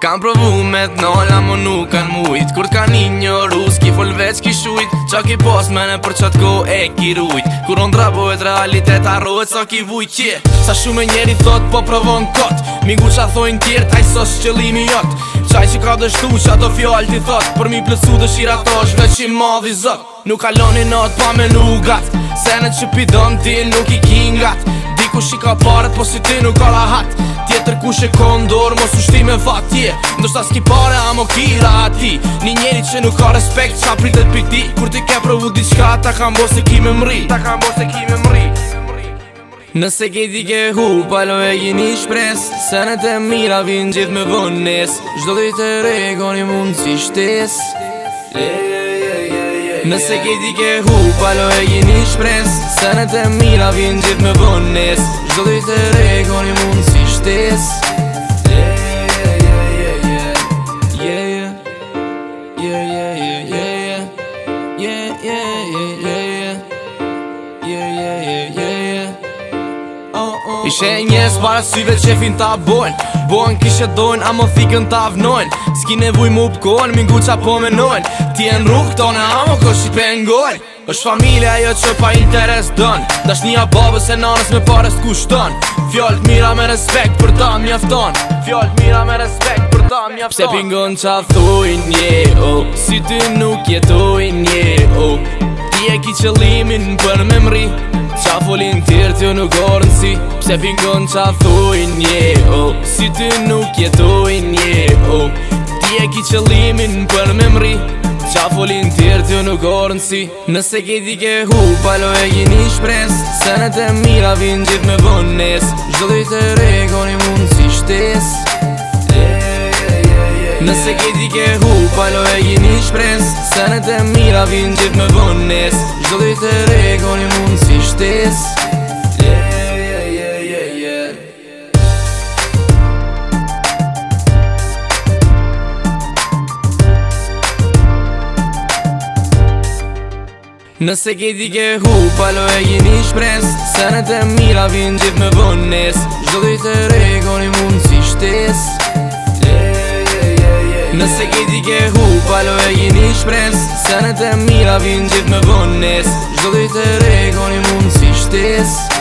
Kam provu me t'nala mo nuk kan mujt Kur t'kan ignoru s'ki fol veç ki shujt Qa ki pas mene për qat ko e ki rujt Kur ondra bojt realitet arrojt sa ki vujt Sa shume njeri thot po provon kot Mingu qa thojnë tjert aj sos qëllimi jot Qaj që ka dështu që ato fjall ti thot Për mi plëcu dëshira to shveq i madhi zot Nuk kaloni not pa me nugat Senet që pidon ti nuk i kingat Dikush i ka paret po si ti nuk ka rahat Tjetër kush e kondor mos u shti me fat Ndoshta s'ki pare amo kira ati Një njeri që nuk ka respekt qa pritet pi ti Kur ti ke provu diçka ta kam bo se ki me mri Nëse kejti ke hu palo e gjini shpres Senet e mira vin gjithë me vënes Zdo dhe të regoni mund si shtes Nëse kejti ke hu palo e gjini shpres Senet e mira vin gjithë me vënes Zdo dhe të regoni mund si shtes Ishe njes para syve qefin ta bojnë Bojnë kishe dojnë, amo thikën ta vnojnë S'ki nevuj mu pëkojnë, mingu qa po menojnë Ti e në rrugë tone, amo ko shi pengojnë Është familja jo që pa interes dënë Dashnia babës e nanës me pare s'kushton Fjallët mira me respekt për ta mjafton Pse pingon qa thujnë nje Si ty nuk jetojnë nje Ti e ki qëllimin për me mri Qa folin tjerë t'jo nuk orën si Pse pingon qa thujnë nje Si ty nuk jetojnë nje Ti e ki qëllimin për me mri Qa folin tjerë t'jo nuk orën si Nëse kejti ke hu palo e gjini shpres Senet e mira vin gjithë me vënes Zdo dhe të regoni mund si shtes Nëse kejti ke hu palo e gjini shpres Senet e mira vin gjithë me vënes Zdo dhe të regoni mund si shtes Nëse kejti ke hu palo e gjini shpres Senet e mira vin gjithë me vënes Zdo dhe të regoni mund si shtes Nëse kejti ke hu palo e gjini shpres Senet e mira vin gjithë me vënes Zdo dhe të regoni mund si shtes